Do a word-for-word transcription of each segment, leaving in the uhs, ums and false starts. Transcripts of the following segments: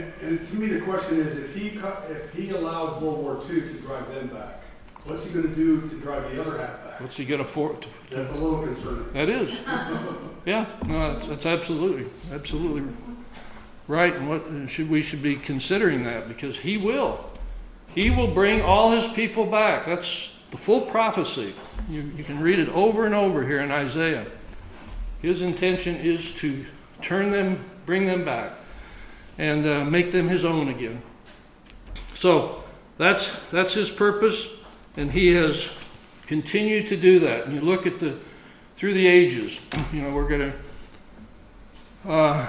And, and to me, the question is, if he cut, if he allowed World War Two to drive them back, what's he going to do to drive the other half back? What's he going to afford? That's a little concerning. That is. Yeah, no, that's, that's absolutely, absolutely right. And what should we should be considering that, because he will. He will bring all his people back. That's the full prophecy. You, you can read it over and over here in Isaiah. His intention is to turn them, bring them back, and uh, make them his own again. So that's that's his purpose, and he has continued to do that. And you look at the through the ages. You know, we're going to uh,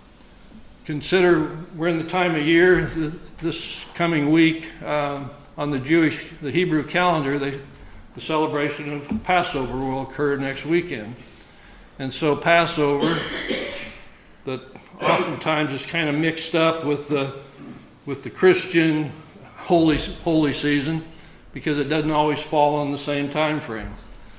consider we're in the time of year this coming week um, on the Jewish, the Hebrew calendar. They, the celebration of Passover will occur next weekend, and so Passover, that oftentimes is kind of mixed up with the with the Christian holy holy season, because it doesn't always fall on the same time frame.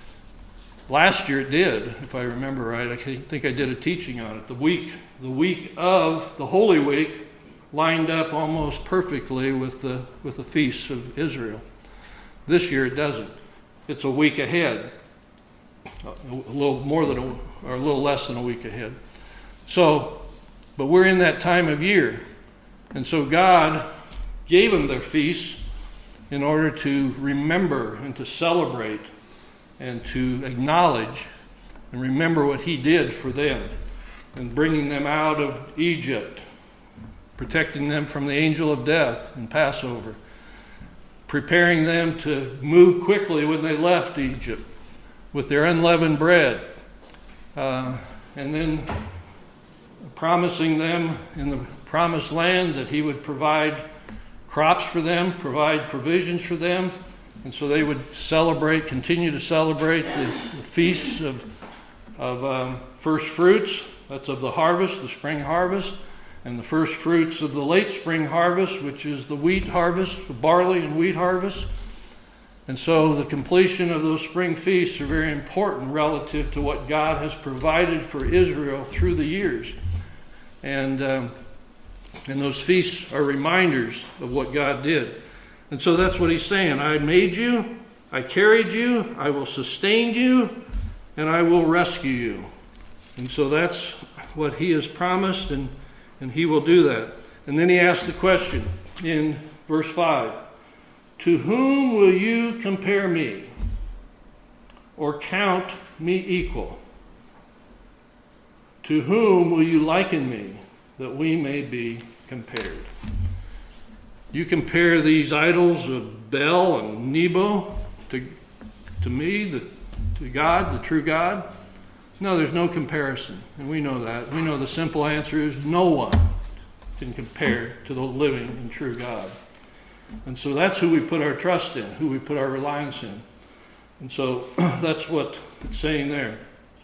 Last year it did, if I remember right. I think I did a teaching on it. The week the week of the Holy Week lined up almost perfectly with the with the feasts of Israel. This year it doesn't. It's a week ahead, a little more than a, or a little less than a week ahead. So, but we're in that time of year, and so God gave them their feasts in order to remember and to celebrate and to acknowledge and remember what he did for them, and bringing them out of Egypt, protecting them from the angel of death in Passover, preparing them to move quickly when they left Egypt with their unleavened bread, uh, and then promising them in the promised land that he would provide crops for them, provide provisions for them. And so they would celebrate, continue to celebrate the, the feasts of, of um, first fruits. That's of the harvest, the spring harvest, and the first fruits of the late spring harvest, which is the wheat harvest, the barley and wheat harvest. And so the completion of those spring feasts are very important relative to what God has provided for Israel through the years. And, um, and those feasts are reminders of what God did. And so that's what he's saying. I made you, I carried you, I will sustain you, and I will rescue you. And so that's what he has promised, and, and he will do that. And then he asks the question in verse five, to whom will you compare me, or count me equal? To whom will you liken me, that we may be compared? You compare these idols of Bel and Nebo to, to me, the, to God, the true God? No, there's no comparison, and we know that. We know the simple answer is no one can compare to the living and true God. And so that's who we put our trust in, who we put our reliance in. And so that's what it's saying there.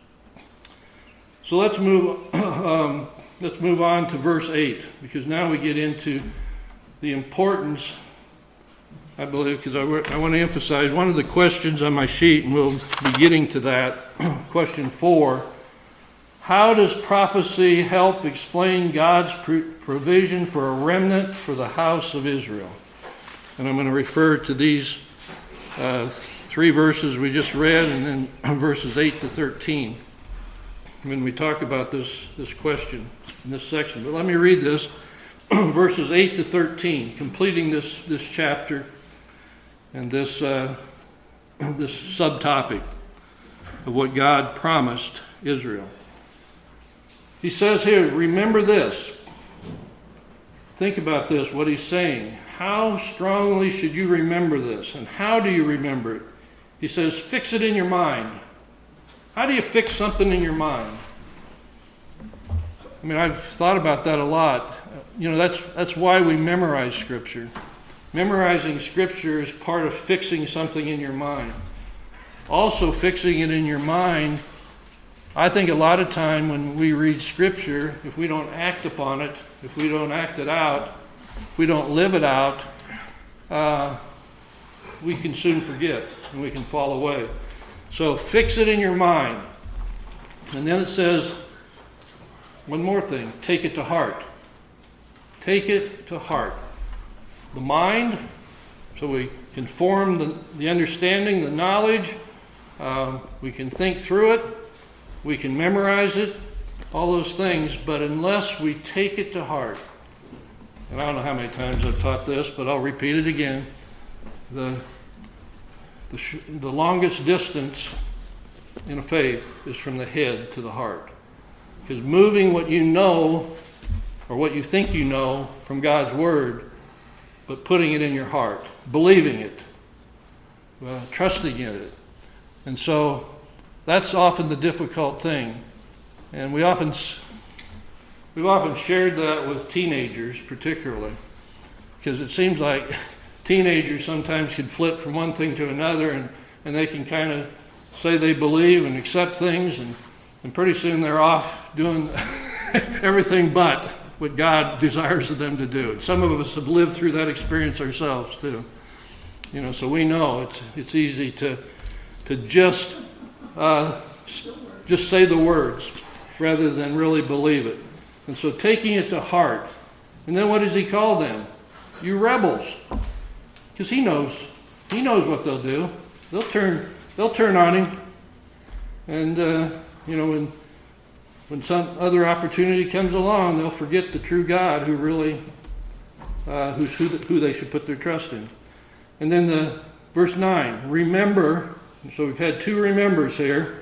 So let's move, um, let's move on to verse eight, because now we get into the importance, I believe, because I, I want to emphasize one of the questions on my sheet, and we'll be getting to that. Question four, how does prophecy help explain God's provision for a remnant for the house of Israel? And I'm going to refer to these uh, three verses we just read, and then verses eight to thirteen, when we talk about this, this question in this section. But let me read this. Verses eight to thirteen, completing this, this chapter and this, uh, this subtopic of what God promised Israel. He says here, remember this. Think about this, what he's saying. How strongly should you remember this? And how do you remember it? He says, fix it in your mind. How do you fix something in your mind? I mean, I've thought about that a lot. You know, that's that's why we memorize Scripture. Memorizing Scripture is part of fixing something in your mind. Also, fixing it in your mind, I think a lot of time when we read Scripture, if we don't act upon it, if we don't act it out, if we don't live it out, uh, we can soon forget and we can fall away. So fix it in your mind. And then it says, one more thing, take it to heart. take it to heart. The mind, so we can form the, the understanding, the knowledge. Um, we can think through it. We can memorize it. All those things. But unless we take it to heart, and I don't know how many times I've taught this, but I'll repeat it again. The, the, sh- the longest distance in a faith is from the head to the heart. Because moving what you know, or what you think you know from God's Word, but putting it in your heart, believing it, uh, trusting in it. And so that's often the difficult thing. And we often, we've often shared that with teenagers particularly, because it seems like teenagers sometimes can flip from one thing to another, and, and they can kind of say they believe and accept things, and, and pretty soon they're off doing everything but what God desires of them to do. And some of us have lived through that experience ourselves too. You know, so we know it's it's easy to to just uh, just say the words rather than really believe it. And so taking it to heart. And then what does he call them? You rebels. Because he knows he knows what they'll do. They'll turn they'll turn on him. And uh, you know, when when some other opportunity comes along, they'll forget the true God who really uh, who's who, who they should put their trust in. And then the verse nine, remember. So we've had two remembers here.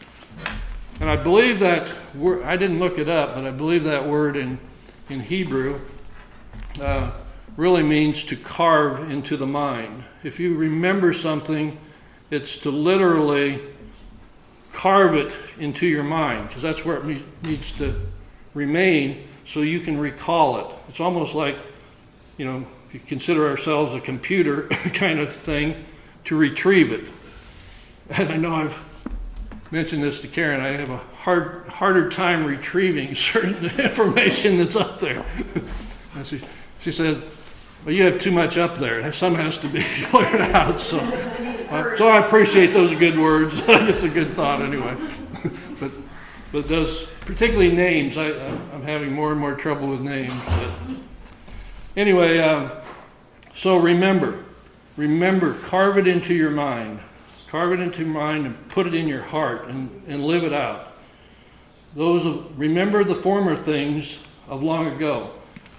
And I believe that word, I didn't look it up, but I believe that word in, in Hebrew uh, really means to carve into the mind. If you remember something, it's to literally carve it into your mind, because that's where it me- needs to remain so you can recall it. It's almost like, you know, if you consider ourselves a computer kind of thing, to retrieve it. And I know I've mentioned this to Karen, I have a hard, harder time retrieving certain information that's up there. And she, she said, well, you have too much up there. Some has to be cleared out. So, uh, so I appreciate those good words. It's a good thought anyway. but but it does, particularly names, I, I'm having more and more trouble with names. But anyway, um, so remember, remember, carve it into your mind. Carve it into your mind and put it in your heart and, and live it out. Those of, remember the former things of long ago.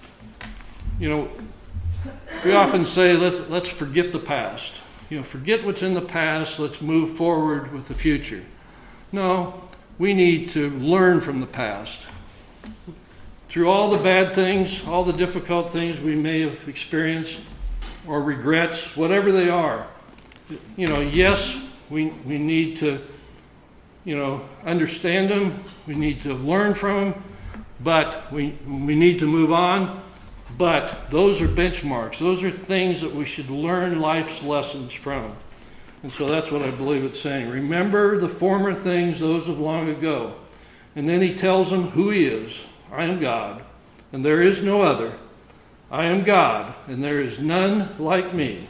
You know, we often say, let's let's forget the past. You know, forget what's in the past, let's move forward with the future. No, we need to learn from the past. Through all the bad things, all the difficult things we may have experienced, or regrets, whatever they are, you know, yes, we we need to, you know, understand them, we need to learn from them, but we we need to move on. But those are benchmarks. Those are things that we should learn life's lessons from. And so that's what I believe it's saying. Remember the former things, those of long ago. And then he tells them who he is. I am God, and there is no other. I am God, and there is none like me.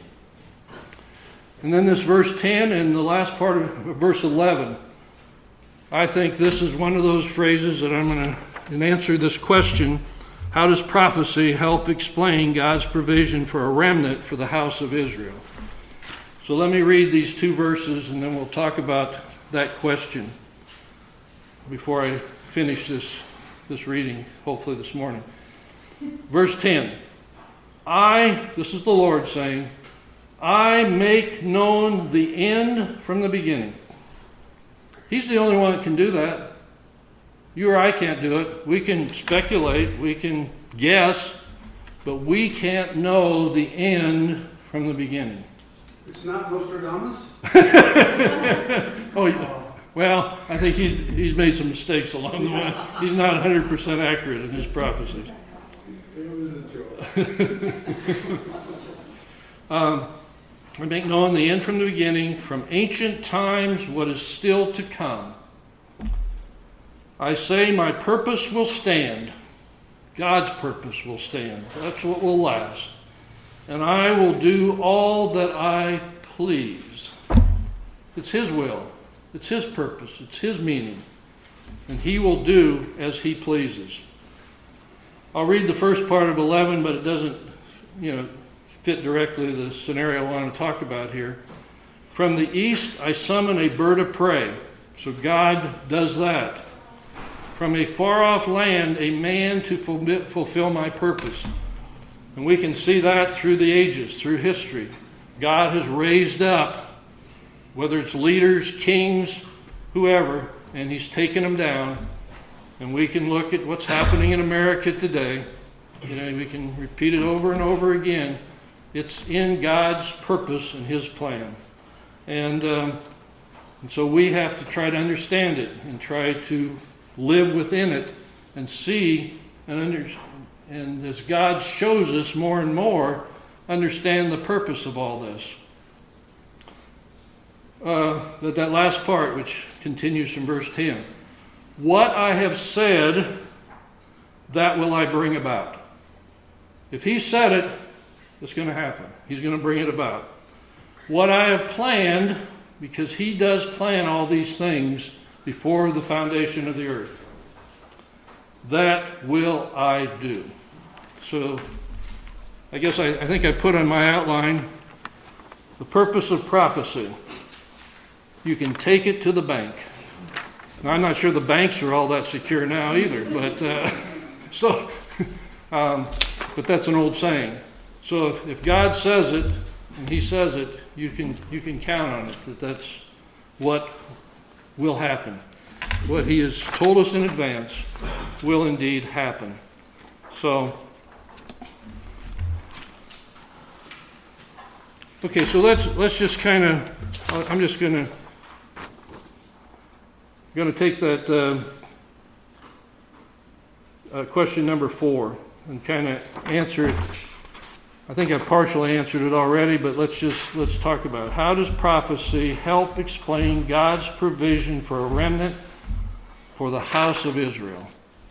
And then this verse ten and the last part of verse eleven. I think this is one of those phrases that I'm going to answer this question. How does prophecy help explain God's provision for a remnant for the house of Israel? So let me read these two verses and then we'll talk about that question before I finish this, this reading, hopefully this morning. Verse ten. I, this is the Lord saying, I make known the end from the beginning. He's the only one that can do that. You or I can't do it. We can speculate, we can guess, but we can't know the end from the beginning. It's not Nostradamus? oh, yeah. Well, I think he's, he's made some mistakes along the way. He's not one hundred percent accurate in his prophecies. It was a joke. um, I make known the end from the beginning, from ancient times what is still to come. I say my purpose will stand. God's purpose will stand. That's what will last. And I will do all that I please. It's his will. It's his purpose. It's his meaning. And he will do as he pleases. I'll read the first part of eleven, but it doesn't, you know, fit directly the scenario I want to talk about here. From the east I summon a bird of prey. So God does that. From a far-off land, a man to fulfill my purpose. And we can see that through the ages, through history. God has raised up, whether it's leaders, kings, whoever, and he's taken them down. And we can look at what's happening in America today. You know, we can repeat it over and over again. It's in God's purpose and his plan. And, um, and so we have to try to understand it and try to live within it and see and under, and as God shows us more and more, understand the purpose of all this. Uh, that, that last part, which continues from verse ten. What I have said, that will I bring about. If he said it, it's going to happen. He's going to bring it about. What I have planned, because he does plan all these things before the foundation of the earth, that will I do. So I guess I, I think I put on my outline the purpose of prophecy. You can take it to the bank. Now, I'm not sure the banks are all that secure now either, but uh, so, um, but that's an old saying. So if, if God says it and he says it, you can you can count on it that that's what will happen. What he has told us in advance will indeed happen. So, okay, so let's let's just kind of. I'm just going to going to take that uh, uh, question number four and kind of answer it. I think I've partially answered it already, but let's just let's talk about it. How does prophecy help explain God's provision for a remnant for the house of Israel?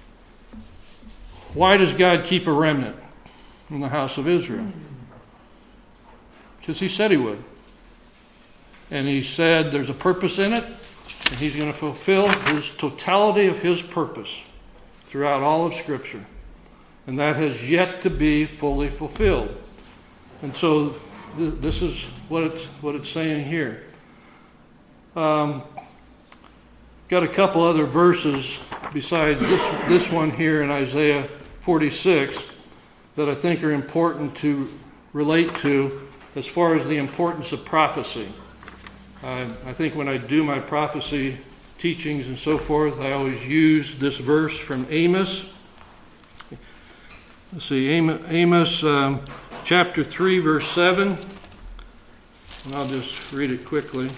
Why does God keep a remnant in the house of Israel? Because he said he would. And he said there's a purpose in it, and he's going to fulfill his totality of his purpose throughout all of Scripture. And that has yet to be fully fulfilled. And so th- this is what it's, what it's saying here. Um, got a couple other verses besides this, this one here in Isaiah forty-six that I think are important to relate to as far as the importance of prophecy. Uh, I think when I do my prophecy teachings and so forth, I always use this verse from Amos. Let's see, Amos, Amos um, chapter three, verse seven. And I'll just read it quickly.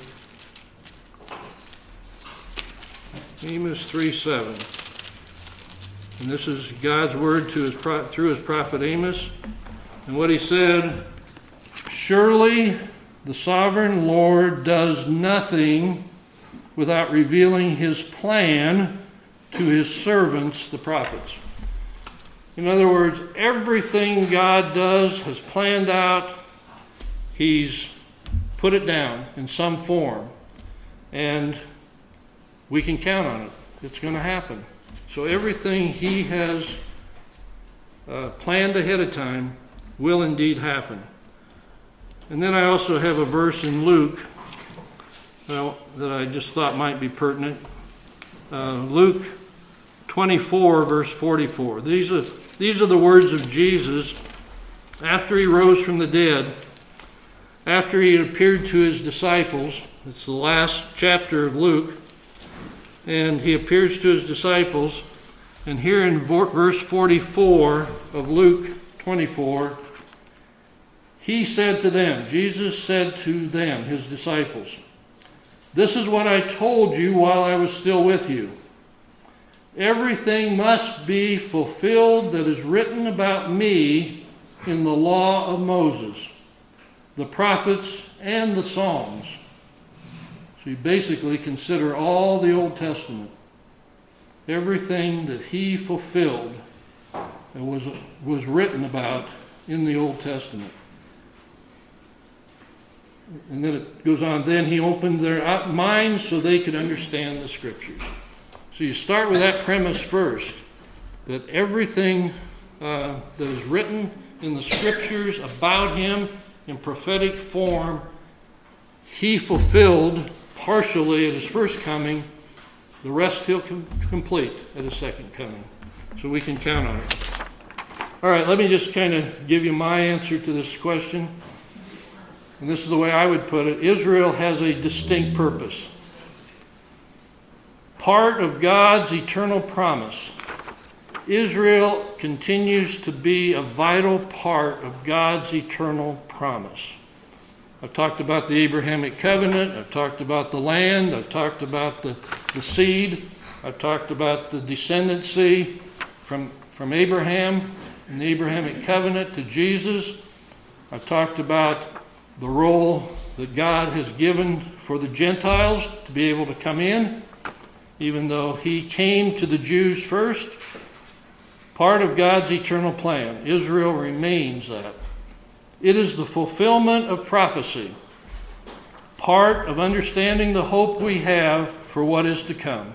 Amos three, seven. And this is God's word to his pro- through his prophet Amos. And what he said, surely the sovereign Lord does nothing without revealing his plan to his servants, the prophets. In other words, everything God does has planned out. He's put it down in some form. And we can count on it. It's going to happen. So everything he has uh, planned ahead of time will indeed happen. And then I also have a verse in Luke uh, that I just thought might be pertinent. Uh, Luke twenty-four, verse forty-four. These are, these are the words of Jesus after he rose from the dead, after he had appeared to his disciples. It's the last chapter of Luke. And he appears to his disciples. And here in verse forty-four of Luke twenty-four, he said to them, Jesus said to them, his disciples, this is what I told you while I was still with you. Everything must be fulfilled that is written about me in the law of Moses, the prophets, and the Psalms. So you basically consider all the Old Testament. Everything that he fulfilled was, was written about in the Old Testament. And then it goes on, then he opened their minds so they could understand the Scriptures. So you start with that premise first, that everything uh, that is written in the Scriptures about him in prophetic form, he fulfilled partially at his first coming. The rest he'll com- complete at his second coming. So we can count on it. All right, let me just kind of give you my answer to this question. And this is the way I would put it. Israel has a distinct purpose. Part of God's eternal promise. Israel continues to be a vital part of God's eternal promise. I've talked about the Abrahamic covenant. I've talked about the land. I've talked about the, the seed. I've talked about the descendancy from, from Abraham and the Abrahamic covenant to Jesus. I've talked about the role that God has given for the Gentiles to be able to come in, even though he came to the Jews first. Part of God's eternal plan. Israel remains that. It is the fulfillment of prophecy. Part of understanding the hope we have for what is to come.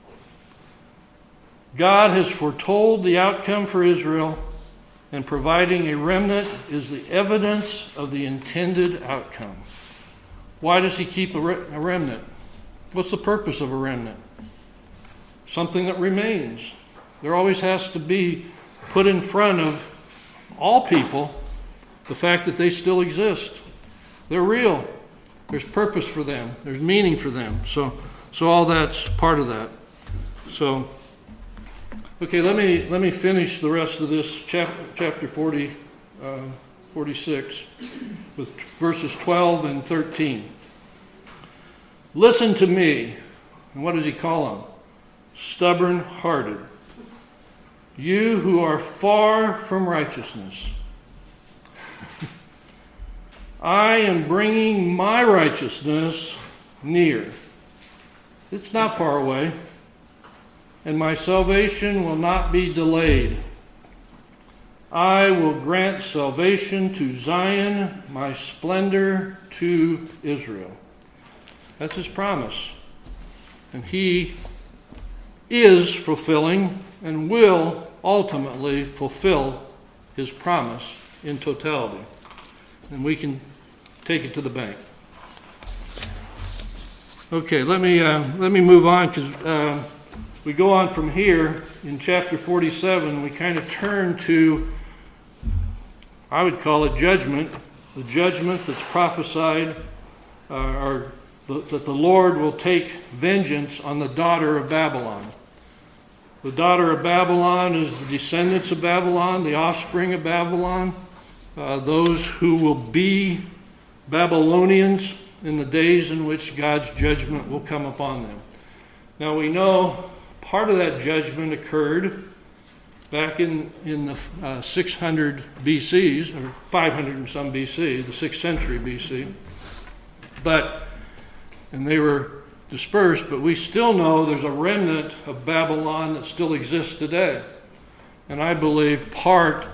God has foretold the outcome for Israel, and providing a remnant is the evidence of the intended outcome. Why does he keep a, re- a remnant? What's the purpose of a remnant? Something that remains. There always has to be put in front of all people the fact that they still exist. They're real. There's purpose for them. There's meaning for them. So, so all that's part of that. So, okay, let me let me finish the rest of this chapter, chapter forty, uh, forty-six, with verses twelve and thirteen. Listen to me. And what does he call them? Stubborn-hearted. You who are far from righteousness. I am bringing my righteousness near. It's not far away. And my salvation will not be delayed. I will grant salvation to Zion, my splendor to Israel. That's his promise. And he is fulfilling and will ultimately fulfill his promise in totality. And we can take it to the bank. Okay, let me uh, let me move on, because uh, we go on from here in chapter forty-seven. We kind of turn to, I would call it judgment, the judgment that's prophesied, uh, or the, that the Lord will take vengeance on the daughter of Babylon. The daughter of Babylon is the descendants of Babylon, the offspring of Babylon, uh, those who will be Babylonians in the days in which God's judgment will come upon them. Now we know part of that judgment occurred back in, in the uh, six hundred B Cs, or five hundred and some B C, the sixth century B C. But, and they were dispersed, but we still know there's a remnant of Babylon that still exists today. And I believe part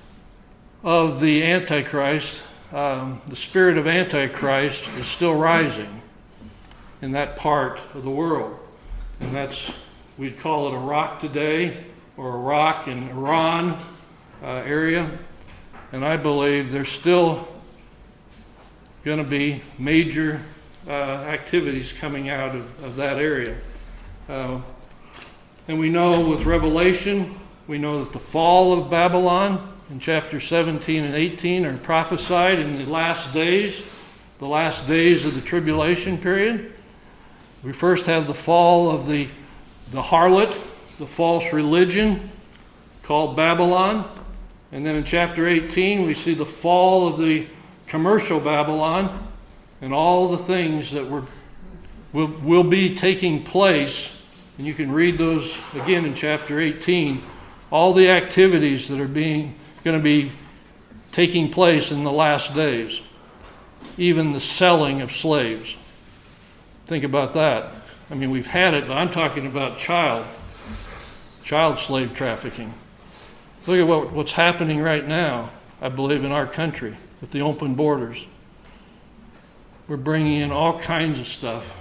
of the Antichrist, um, the spirit of Antichrist, is still rising in that part of the world. And that's, we'd call it Iraq today, or Iraq and Iran uh, area. And I believe there's still going to be major uh, activities coming out of, of that area. Uh, and we know with Revelation, we know that the fall of Babylon in chapter seventeen and eighteen are prophesied in the last days, the last days of the tribulation period. We first have the fall of the, the harlot, the false religion called Babylon. And then in chapter eighteen, we see the fall of the commercial Babylon and all the things that were will, will be taking place. And you can read those again in chapter eighteen. All the activities that are being going to be taking place in the last days. Even the selling of slaves. Think about that. I mean, we've had it, but I'm talking about child, child slave trafficking. Look at what, what's happening right now, I believe, in our country with the open borders. We're bringing in all kinds of stuff.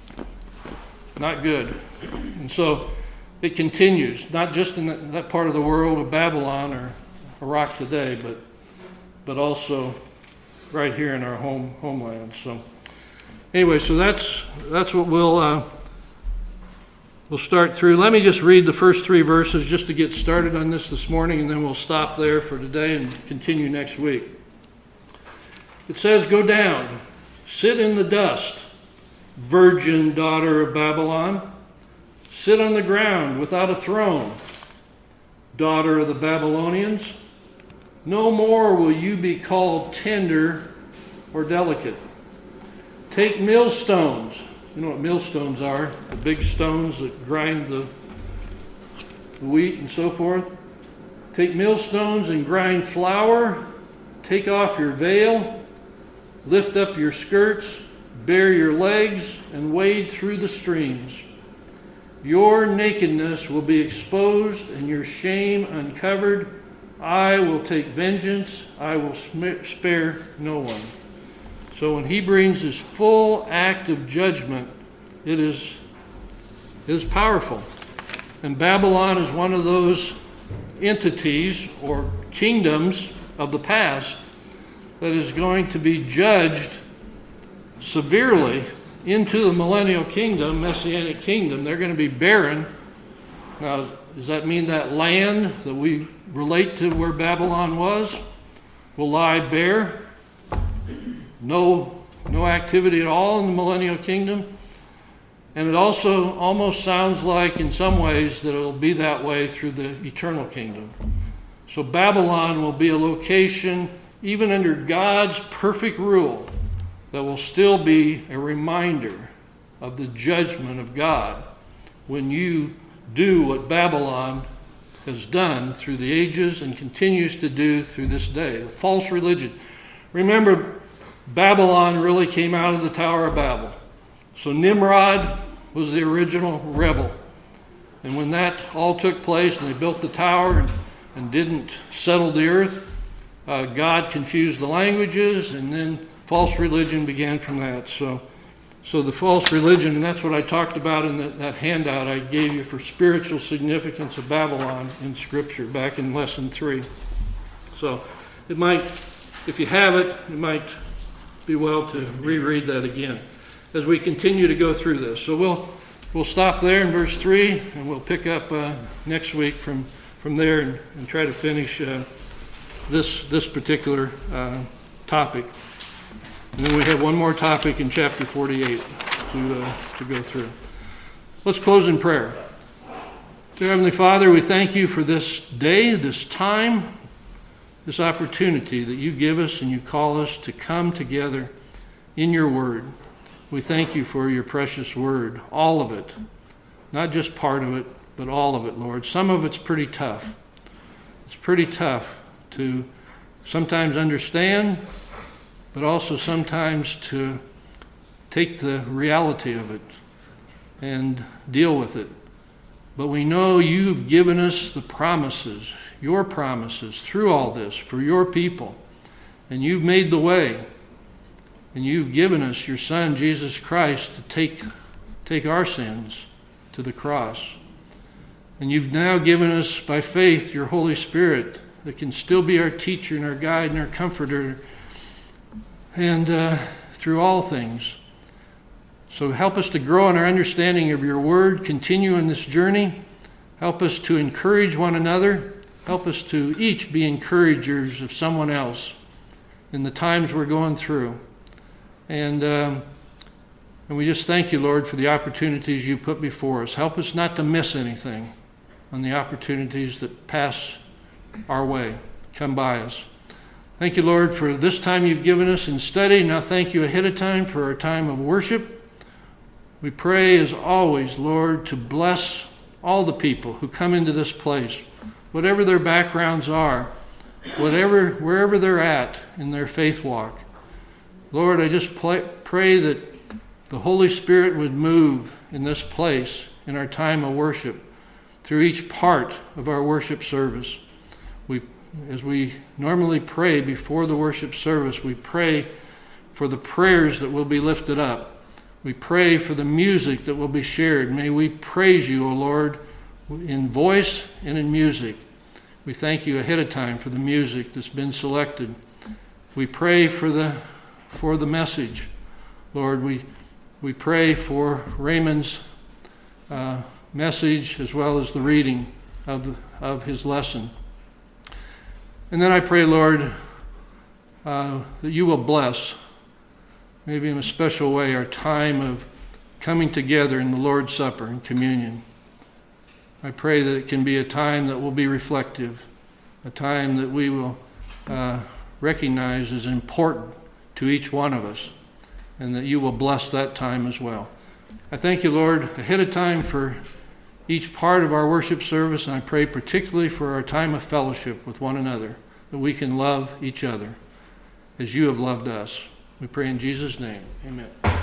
Not good. And so it continues, not just in that, that part of the world of Babylon or Iraq today, but but also right here in our home homeland. So anyway, so that's that's what we'll uh, we'll start through. Let me just read the first three verses just to get started on this this morning, and then we'll stop there for today and continue next week. It says, "Go down, sit in the dust, virgin daughter of Babylon. Sit on the ground without a throne, daughter of the Babylonians. No more will you be called tender or delicate. Take millstones." You know what millstones are? The big stones that grind the, the wheat and so forth. "Take millstones and grind flour. Take off your veil. Lift up your skirts. Bare your legs and wade through the streams. Your nakedness will be exposed and your shame uncovered. I will take vengeance. I will spare no one." So when he brings his full act of judgment, it is, it is powerful. And Babylon is one of those entities or kingdoms of the past that is going to be judged severely into the millennial kingdom, messianic kingdom. They're going to be barren. Now, does that mean that land that we relate to where Babylon was will lie bare? No, no activity at all in the millennial kingdom. And it also almost sounds like in some ways that it'll be that way through the eternal kingdom. So Babylon will be a location, even under God's perfect rule, that will still be a reminder of the judgment of God when you do what Babylon has done through the ages and continues to do through this day. The false religion. Remember, Babylon really came out of the Tower of Babel. So Nimrod was the original rebel. And when that all took place and they built the tower and, and didn't settle the earth, uh, God confused the languages, and then false religion began from that. So so the false religion, and that's what I talked about in that, that handout I gave you for spiritual significance of Babylon in Scripture back in lesson three. So it might, if you have it, it might be well to reread that again as we continue to go through this. So we'll we'll stop there in verse three, and we'll pick up uh, next week from, from there and, and try to finish uh, this, this particular uh, topic. And then we have one more topic in chapter forty-eight to uh, to go through. Let's close in prayer. Dear Heavenly Father, we thank you for this day, this time, this opportunity that you give us and you call us to come together in your word. We thank you for your precious word, all of it, not just part of it, but all of it, Lord. Some of it's pretty tough. It's pretty tough to sometimes understand, but also sometimes to take the reality of it and deal with it. But we know you've given us the promises, your promises through all this for your people. And you've made the way. And you've given us your Son, Jesus Christ, to take, take our sins to the cross. And you've now given us, by faith, your Holy Spirit that can still be our teacher and our guide and our comforter and uh, through all things. So help us to grow in our understanding of your word, continue in this journey. Help us to encourage one another. Help us to each be encouragers of someone else in the times we're going through. And, um, and we just thank you, Lord, for the opportunities you put before us. Help us not to miss anything on the opportunities that pass our way, come by us. Thank you, Lord, for this time you've given us in study. Now thank you ahead of time for our time of worship. We pray, as always, Lord, to bless all the people who come into this place, whatever their backgrounds are, whatever, wherever they're at in their faith walk. Lord, I just pray, pray that the Holy Spirit would move in this place in our time of worship through each part of our worship service. We, as we normally pray before the worship service, we pray for the prayers that will be lifted up. We pray for the music that will be shared. May we praise you, O Lord, in voice and in music. We We thank you ahead of time for the music that's been selected. We pray for the for the message. Lord, we we pray for Raymond's uh, message as well as the reading of the, of his lesson. And then I pray, Lord, uh, that you will bless, maybe in a special way, our time of coming together in the Lord's Supper and communion. I pray that it can be a time that will be reflective, a time that we will uh, recognize as important to each one of us, and that you will bless that time as well. I thank you, Lord, ahead of time for each part of our worship service, and I pray particularly for our time of fellowship with one another, that we can love each other as you have loved us. We pray in Jesus' name. Amen.